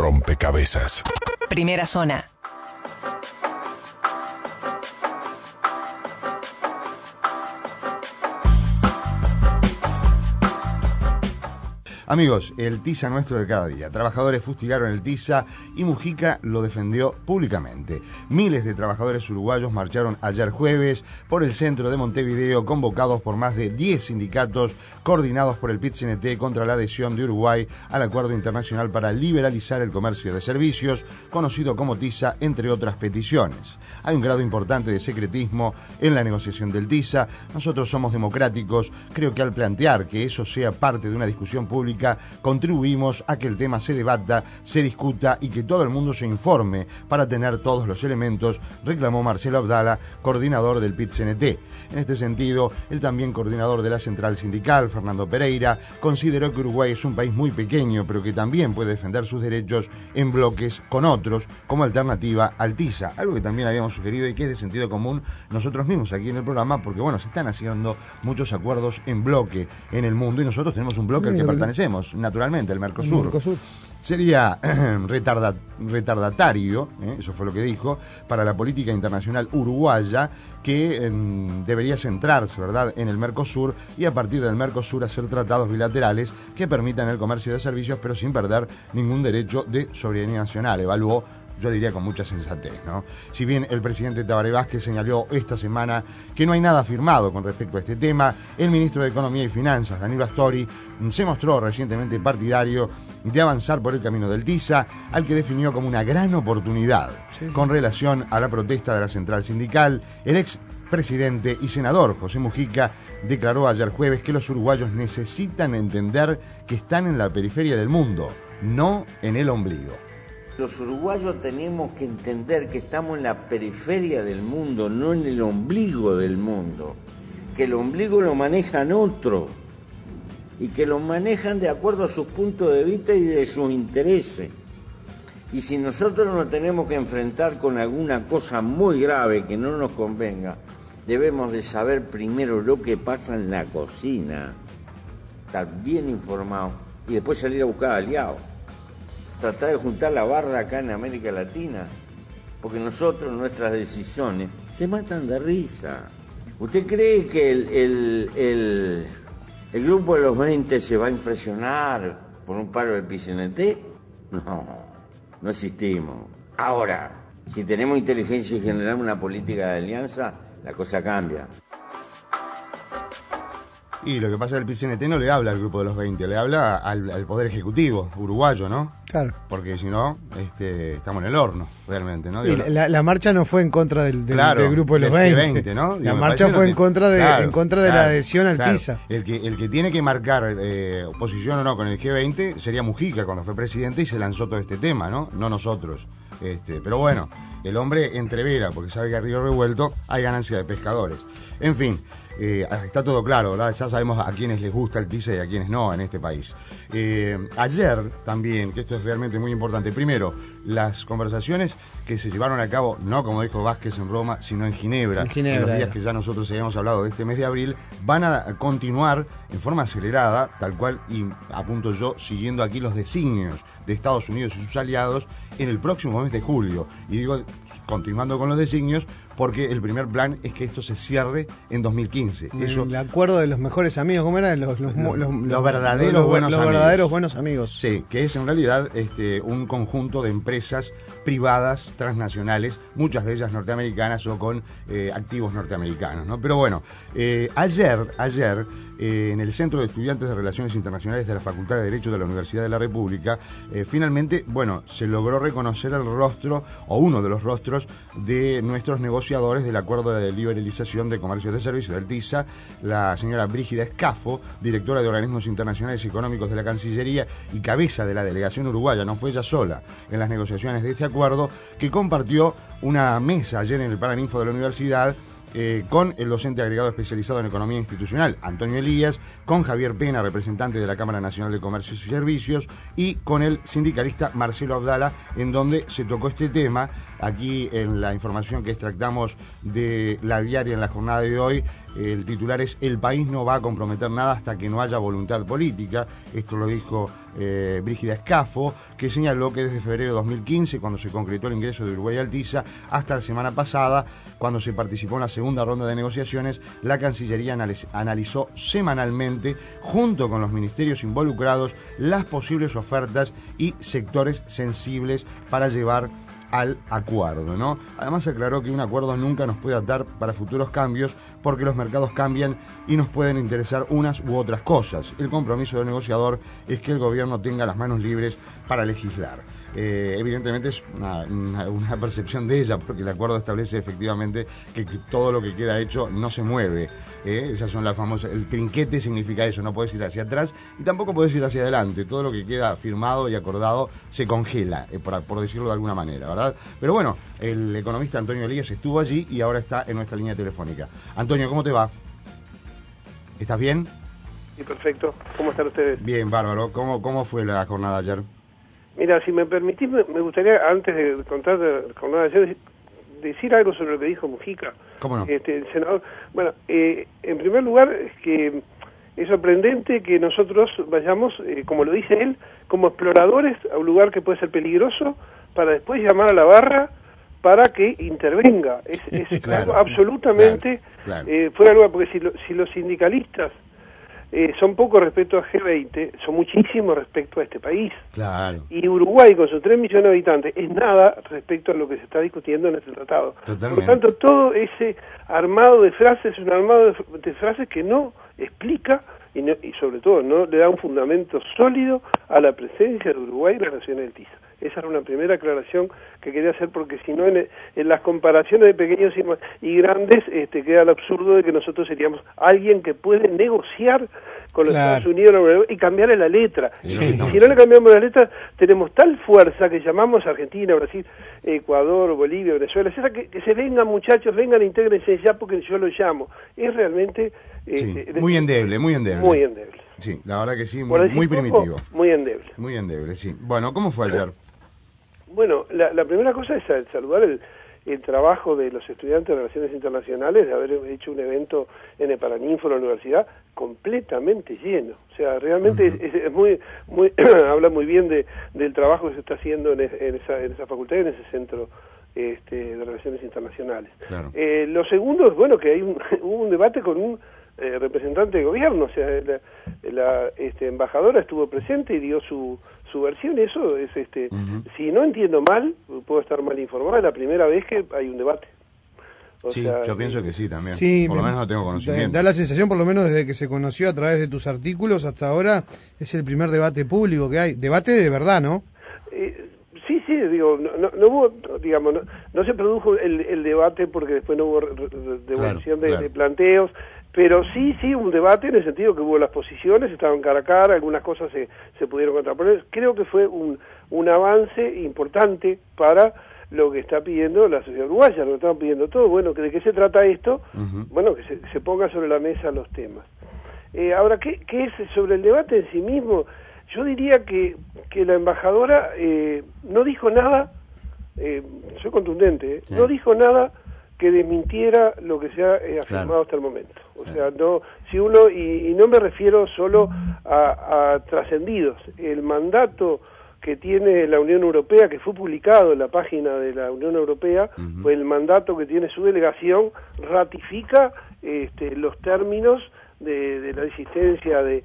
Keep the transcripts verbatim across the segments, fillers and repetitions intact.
rompecabezas. Primera zona. Amigos, el Tiza nuestro de cada día. Trabajadores fustigaron el Tiza y Mujica lo defendió públicamente. Miles de trabajadores uruguayos marcharon ayer jueves por el centro de Montevideo, convocados por más de diez sindicatos coordinados por el P I T C N T contra la adhesión de Uruguay al Acuerdo Internacional para liberalizar el comercio de servicios, conocido como Tiza, entre otras peticiones. Hay un grado importante de secretismo en la negociación del Tiza. Nosotros somos democráticos. Creo que al plantear que eso sea parte de una discusión pública, contribuimos a que el tema se debata, se discuta y que todo el mundo se informe para tener todos los elementos, reclamó Marcelo Abdala, coordinador del P I T C N T. En este sentido, el también coordinador de la central sindical, Fernando Pereira, consideró que Uruguay es un país muy pequeño, pero que también puede defender sus derechos en bloques con otros, como alternativa al Tiza, algo que también habíamos sugerido y que es de sentido común nosotros mismos aquí en el programa, porque bueno, se están haciendo muchos acuerdos en bloque en el mundo y nosotros tenemos un bloque al que pertenecemos, naturalmente, el Mercosur. El Mercosur. Sería retarda, retardatario, ¿eh? Eso fue lo que dijo, para la política internacional uruguaya, que eh, debería centrarse, ¿verdad?, en el Mercosur y a partir del Mercosur hacer tratados bilaterales que permitan el comercio de servicios, pero sin perder ningún derecho de soberanía nacional, evaluó, yo diría con mucha sensatez, ¿no? Si bien el presidente Tabaré Vázquez señaló esta semana que no hay nada firmado con respecto a este tema, el ministro de Economía y Finanzas, Danilo Astori, se mostró recientemente partidario de avanzar por el camino del Tiza, al que definió como una gran oportunidad. Sí, sí. Con relación a la protesta de la central sindical, el ex presidente y senador José Mujica declaró ayer jueves que los uruguayos necesitan entender que están en la periferia del mundo, no en el ombligo. Los uruguayos tenemos que entender que estamos en la periferia del mundo, no en el ombligo del mundo. Que el ombligo lo manejan otros y que lo manejan de acuerdo a sus puntos de vista y de sus intereses. Y si nosotros nos tenemos que enfrentar con alguna cosa muy grave que no nos convenga, debemos de saber primero lo que pasa en la cocina, estar bien informados y después salir a buscar aliados. Tratar de juntar la barra acá en América Latina, porque nosotros, nuestras decisiones, se matan de risa. ¿Usted cree que el, el, el, el grupo de los veinte se va a impresionar por un paro del P I C N T? No, no existimos. Ahora, si tenemos inteligencia y generamos una política de alianza, la cosa cambia. Y lo que pasa es que el P I C N T no le habla al grupo de los veinte, le habla al, al Poder Ejecutivo uruguayo, ¿no? Claro. Porque si no, este, estamos en el horno, realmente, ¿no? Y Digo, la, la marcha no fue en contra del, del, claro, del grupo de los del veinte. veinte, ¿no? La Digo, marcha fue en contra de, claro, en contra de claro, la adhesión al claro. Tiza. El que, el que tiene que marcar eh, oposición o no con el G veinte sería Mujica cuando fue presidente y se lanzó todo este tema, ¿no? No nosotros. Este, pero bueno, el hombre entrevera, porque sabe que a río revuelto hay ganancia de pescadores. En fin, eh, está todo claro, ¿verdad? Ya sabemos a quienes les gusta el Tiza y a quienes no en este país. Eh, ayer también, que esto es realmente muy importante, primero, las conversaciones que se llevaron a cabo, no como dijo Vázquez en Roma, sino en Ginebra, en, Ginebra, en los días era. que ya nosotros habíamos hablado de este mes de abril, van a continuar en forma acelerada, tal cual, y apunto yo, siguiendo aquí los designios de Estados Unidos y sus aliados en el próximo mes de julio. Y digo, continuando con los designios, porque el primer plan es que esto se cierre en dos mil quince. Eso, el acuerdo de los mejores amigos, ¿cómo eran? Los, los, los, los, los verdaderos los, buenos los amigos. verdaderos buenos amigos. Sí, que es en realidad este, un conjunto de empresas privadas, transnacionales, muchas de ellas norteamericanas o con eh, activos norteamericanos, ¿no? Pero bueno, eh, ayer, ayer, eh, en el Centro de Estudiantes de Relaciones Internacionales de la Facultad de Derecho de la Universidad de la República, eh, finalmente, bueno, se logró reconocer el rostro, o uno de los rostros, de nuestros negociadores del Acuerdo de Liberalización de Comercio de Servicios, del Tiza, la señora Brígida Escafo, directora de Organismos Internacionales y Económicos de la Cancillería y cabeza de la delegación uruguaya, no fue ella sola en las negociaciones de este acuerdo, que compartió una mesa ayer en el Paraninfo de la universidad eh, con el docente agregado especializado en Economía Institucional, Antonio Elías, con Javier Pena, representante de la Cámara Nacional de Comercio y Servicios, y con el sindicalista Marcelo Abdala, en donde se tocó este tema Aquí en la información que extractamos de la diaria en la jornada de hoy, el titular es: el país no va a comprometer nada hasta que no haya voluntad política. Esto lo dijo eh, Brígida Escafo, que señaló que desde febrero de dos mil quince, cuando se concretó el ingreso de Uruguay al TISA, hasta la semana pasada, cuando se participó en la segunda ronda de negociaciones, la Cancillería analizó semanalmente, junto con los ministerios involucrados, las posibles ofertas y sectores sensibles para llevar al acuerdo, ¿no? Además aclaró que un acuerdo nunca nos puede atar para futuros cambios, porque los mercados cambian y nos pueden interesar unas u otras cosas. El compromiso del negociador es que el gobierno tenga las manos libres para legislar. Eh, evidentemente es una, una, una percepción de ella, porque el acuerdo establece efectivamente que, que todo lo que queda hecho no se mueve. Eh, esas son las famosas. El trinquete significa eso: no puedes ir hacia atrás y tampoco puedes ir hacia adelante. Todo lo que queda firmado y acordado se congela, eh, por, por decirlo de alguna manera, ¿verdad? Pero bueno, el economista Antonio Elías estuvo allí y ahora está en nuestra línea telefónica. Antonio, ¿cómo te va? ¿Estás bien? Sí, perfecto. ¿Cómo están ustedes? Bien, bárbaro. ¿Cómo, cómo fue la jornada ayer? Mira, si me permitís, me, me gustaría, antes de contar la jornada de ayer, decir algo sobre lo que dijo Mujica. ¿Cómo no? Este, el senador. Bueno, eh, en primer lugar, es que es sorprendente que nosotros vayamos, eh, como lo dice él, como exploradores a un lugar que puede ser peligroso, para después llamar a la barra para que intervenga. Es, es claro, algo absolutamente claro, claro. Eh, fuera de lugar, porque si, lo, si los sindicalistas Eh, son pocos respecto a G veinte, son muchísimos respecto a este país. Claro. Y Uruguay, con sus tres millones de habitantes, es nada respecto a lo que se está discutiendo en este tratado. Totalmente. Por lo tanto, todo ese armado de frases es un armado de, de frases que no explica y, no, y sobre todo no le da un fundamento sólido a la presencia de Uruguay en las naciones del TISA. Esa era una primera aclaración que quería hacer, porque si no, en, en las comparaciones de pequeños y, y grandes, este, queda el absurdo de que nosotros seríamos alguien que puede negociar con los Claro. Estados Unidos y cambiarle la letra. Sí. Y si no le cambiamos la letra, tenemos tal fuerza que llamamos a Argentina, Brasil, Ecuador, Bolivia, Venezuela, es esa que, que se vengan, muchachos, vengan, intégrense ya porque yo lo llamo. Es realmente... Sí, eh, muy endeble, muy endeble. Muy endeble. Sí, la verdad que sí, Por muy, decir muy poco, primitivo. Muy endeble. Muy endeble, sí. Bueno, ¿cómo fue ayer? Bueno, la, la primera cosa es saludar el, el trabajo de los estudiantes de Relaciones Internacionales, de haber hecho un evento en el Paraninfo, la universidad, completamente lleno. O sea, realmente uh-huh. es, es muy, muy habla muy bien de, del trabajo que se está haciendo en, en, esa, en esa facultad y en ese centro este, de Relaciones Internacionales. Claro. Eh, lo segundo es, bueno, que hay un, hubo un debate con un eh, representante de gobierno, o sea, la, la este, embajadora estuvo presente y dio su su versión. Eso es, este, uh-huh. si no entiendo mal, puedo estar mal informado, es la primera vez que hay un debate. O sí, sea, yo pienso que sí también. Sí, por lo menos no tengo conocimiento. Da la sensación, por lo menos desde que se conoció a través de tus artículos hasta ahora, es el primer debate público que hay. Debate de verdad, ¿no? Eh, sí, sí, digo, no, no, no hubo, digamos, no, no se produjo el, el debate porque después no hubo re, re, devolución claro, de, claro. de planteos. Pero sí, sí, un debate en el sentido que hubo las posiciones, estaban cara a cara, algunas cosas se, se pudieron contraponer. Creo que fue un, un avance importante para lo que está pidiendo la sociedad uruguaya, lo que están pidiendo todos. Bueno, ¿de qué se trata esto? Uh-huh. Bueno, que se, se ponga sobre la mesa los temas. Eh, ahora, ¿qué, ¿qué es sobre el debate en sí mismo? Yo diría que, que la embajadora eh, no dijo nada, eh, soy contundente, ¿eh? Sí. no dijo nada que desmintiera lo que se ha eh, afirmado claro. hasta el momento. O claro. sea, no, si uno, y, y no me refiero solo a, a trascendidos, el mandato que tiene la Unión Europea, que fue publicado en la página de la Unión Europea, uh-huh. pues el mandato que tiene su delegación ratifica este, los términos de, de la existencia de,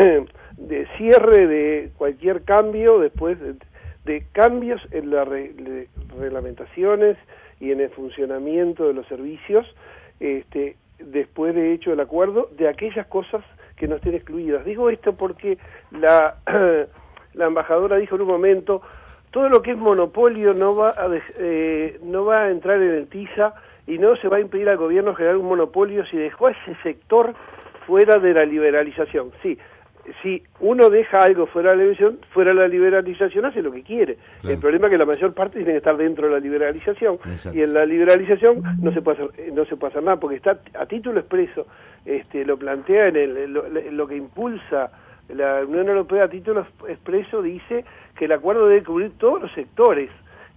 de cierre de cualquier cambio después de, de cambios en las re, de reglamentaciones y en el funcionamiento de los servicios, este, después de hecho el acuerdo, de aquellas cosas que no estén excluidas. Digo esto porque la, la embajadora dijo en un momento, todo lo que es monopolio no va a, eh, no va a entrar en el TISA y no se va a impedir al gobierno generar un monopolio si dejó a ese sector fuera de la liberalización. Sí, si uno deja algo fuera de la liberalización, fuera de la liberalización hace lo que quiere. Claro. El problema es que la mayor parte tiene que estar dentro de la liberalización. Exacto. Y en la liberalización no se puede hacer, no se puede hacer nada porque está a título expreso, este, lo plantea en el, lo, lo que impulsa la Unión Europea a título expreso, dice que el acuerdo debe cubrir todos los sectores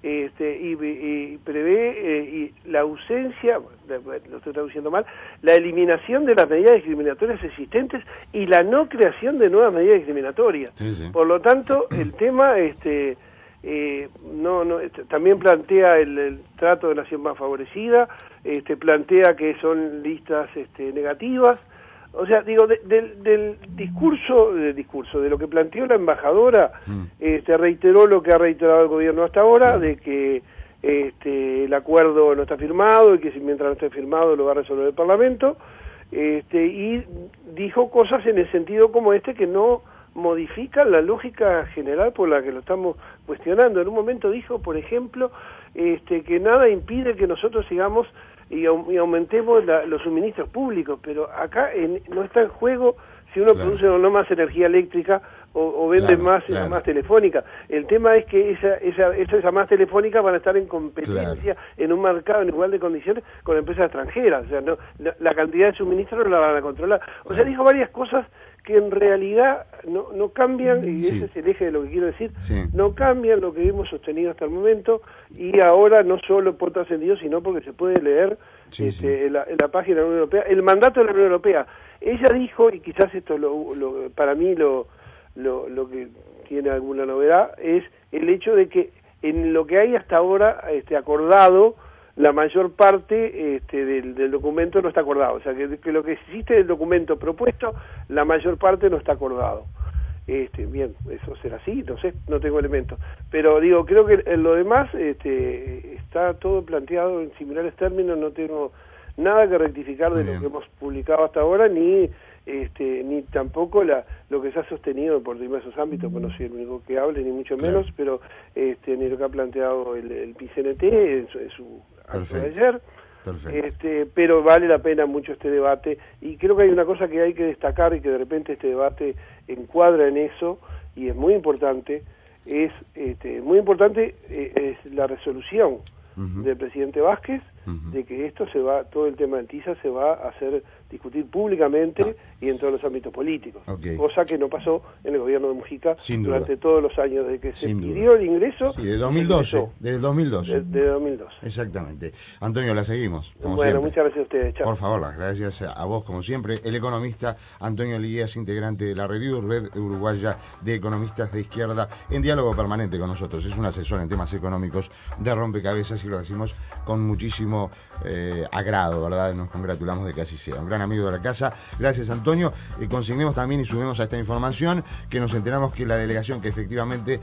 este, y, y prevé eh, y la ausencia, lo estoy traduciendo mal, la eliminación de las medidas discriminatorias existentes y la no creación de nuevas medidas discriminatorias. Sí, sí. Por lo tanto, el tema este, eh, no, no, este, también plantea el, el trato de nación más favorecida, este, plantea que son listas este, negativas. O sea, digo, de, de, del discurso, del discurso, de lo que planteó la embajadora, mm. este, reiteró lo que ha reiterado el gobierno hasta ahora, claro. de que este, el acuerdo no está firmado y que si mientras no esté firmado lo va a resolver el Parlamento, este, y dijo cosas en el sentido como este que no modifican la lógica general por la que lo estamos cuestionando. En un momento dijo, por ejemplo, este, que nada impide que nosotros sigamos y, y aumentemos la, los suministros públicos, pero acá en, no está en juego si uno claro. produce o no más energía eléctrica o, o vende claro, más claro. más telefónica. El tema es que esa esa esa, esa más telefónica van a estar en competencia claro. en un mercado en igual de condiciones con empresas extranjeras. O sea, no la, la cantidad de suministro no la van a controlar. O sea, dijo varias cosas que en realidad no, no cambian, y sí. ese es el eje de lo que quiero decir, sí. no cambian lo que hemos sostenido hasta el momento, y ahora no solo por trascendido, sino porque se puede leer sí, este, sí. En, la, en la página de la Unión Europea, el mandato de la Unión Europea. Ella dijo, y quizás esto lo, lo, para mí lo, lo, lo que tiene alguna novedad, es el hecho de que en lo que hay hasta ahora este, acordado, la mayor parte este, del, del documento no está acordado. O sea, que, que lo que existe del documento propuesto, la mayor parte no está acordado. Este, bien, eso será así, no sé, no tengo elementos. Pero digo, creo que en lo demás este, está todo planteado en similares términos, no tengo nada que rectificar de bien. Lo que hemos publicado hasta ahora, ni este ni tampoco la lo que se ha sostenido por diversos ámbitos, pues no soy el único que hable, ni mucho menos, claro. pero este ni lo que ha planteado el, el P I C N T en su, en su acto de ayer. Perfecto. Este, pero vale la pena mucho este debate, y creo que hay una cosa que hay que destacar y que de repente este debate encuadra en eso, y es muy importante, es este, muy importante eh, es la resolución uh-huh. del presidente Vázquez uh-huh. de que esto se va, todo el tema del TISA se va a hacer discutir públicamente no. y en todos los ámbitos políticos, okay. cosa que no pasó en el gobierno de Mujica Sin durante duda. todos los años de que se Sin pidió duda. el ingreso. Sí, de dos mil doce, desde dos mil doce. De, de dos mil doce. Exactamente. Antonio, la seguimos, como bueno, siempre. muchas gracias a ustedes. Chao. Por favor, las gracias a vos, como siempre. El economista Antonio Lías, integrante de la Red, Red Uruguaya de Economistas de Izquierda, en diálogo permanente con nosotros. Es un asesor en temas económicos de rompecabezas y lo decimos con muchísimo eh, agrado, ¿verdad? Nos congratulamos de que así sea. Un gran amigo de la casa. Gracias, Antonio. Eh, consignemos también y sumemos a esta información que nos enteramos que la delegación que efectivamente,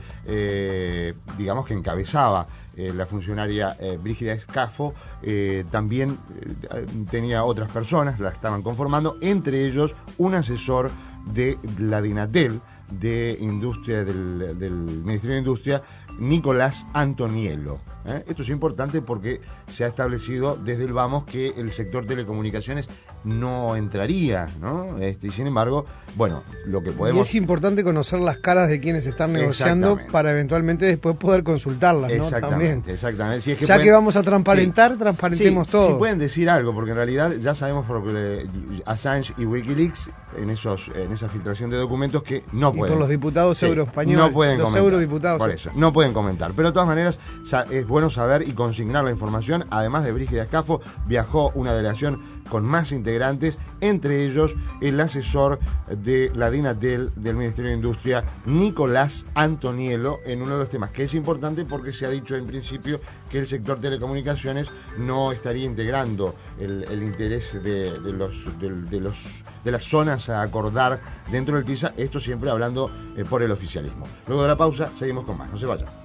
eh, digamos que encabezaba eh, la funcionaria eh, Brígida Escafo, eh, también eh, tenía otras personas, la estaban conformando, entre ellos un asesor de la DINATEL, de Industria, del, del Ministerio de Industria, Nicolás Antoniello. ¿Eh? Esto es importante porque se ha establecido desde el vamos que el sector telecomunicaciones no entraría, ¿no? Este, y sin embargo, bueno, lo que podemos... Y es importante conocer las caras de quienes están negociando para eventualmente después poder consultarlas, ¿no? Exactamente, También. exactamente. Si es que ya pueden... que vamos a transparentar, sí, transparentemos sí, todo. Si pueden decir algo, porque en realidad ya sabemos por que Assange y Wikileaks, en esos en esa filtración de documentos, que no pueden... Y por los diputados sí, euroespañoles, no pueden los comentar, eurodiputados. Por eso, no pueden comentar. Pero de todas maneras, es bueno saber y consignar la información. Además de Brígida Escafo, viajó una delegación con más integrantes, entre ellos el asesor de la DINATEL del Ministerio de Industria, Nicolás Antoniello, en uno de los temas que es importante porque se ha dicho en principio que el sector telecomunicaciones no estaría integrando el, el interés de, de, los, de, de, los, de las zonas a acordar dentro del TISA, esto siempre hablando eh, por el oficialismo. Luego de la pausa seguimos con más, no se vayan.